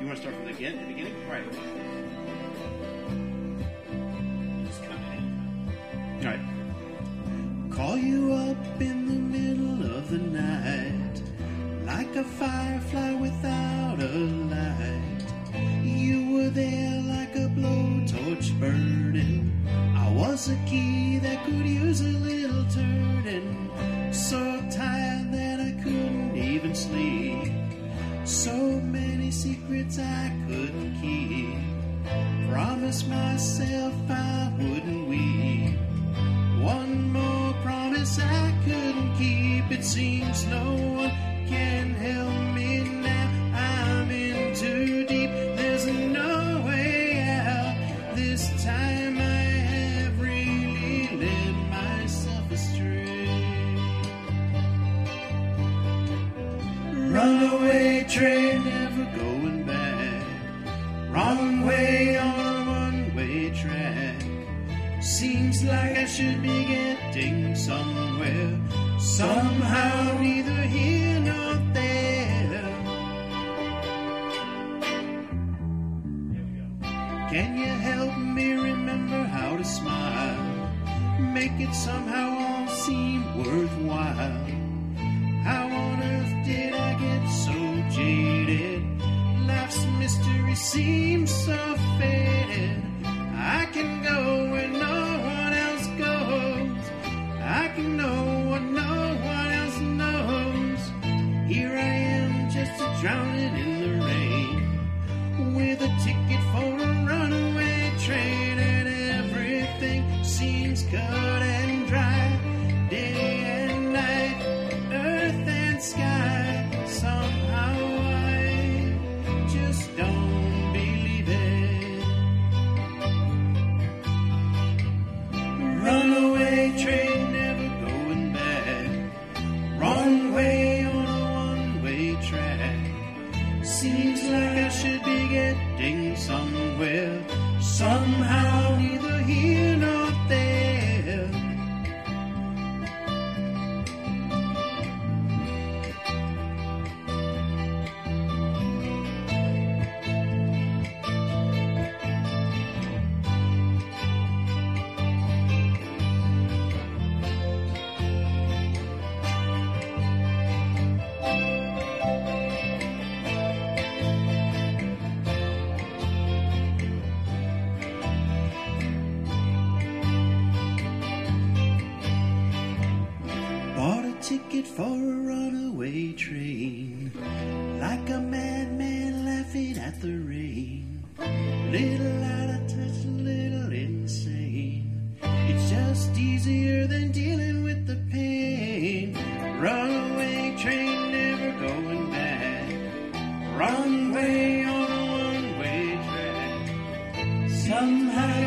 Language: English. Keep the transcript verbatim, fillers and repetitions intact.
You want to start from the beginning? The beginning? Right. Just come in. All right. Call you up in the middle of the night, like a firefly without a light. You were there like a blowtorch burning. I was a key that could use a little turning. So tired that I couldn't even sleep. So many secrets I couldn't keep. Promised myself I wouldn't weep. One more promise I couldn't keep. It seems no one can help me now. I'm in too deep. There's no way out. This time I have really led myself astray. Runaway train, never going back. Wrong way on a one-way track. Seems like I should be getting somewhere. Somehow neither here nor there. Can you help me remember how to smile? Make it somehow all seem worthwhile. How on earth did I get so jaded? Life's mystery seems so faded. I can go where no one else goes. I can know what no one else knows. Here I am just a drowning in the rain, with a ticket for a runaway train, and everything seems cut and dry. Day and night, earth and sky. Somehow I just don't believe it. Runaway train, never going back. Wrong way on a one-way track. Seems like I should be getting somewhere. Somehow neither here nor there. Ticket for a runaway train, like a madman laughing at the rain. Little out of touch, a little insane. It's just easier than dealing with the pain. Runaway train, never going back. Wrong way on a one-way track. Somehow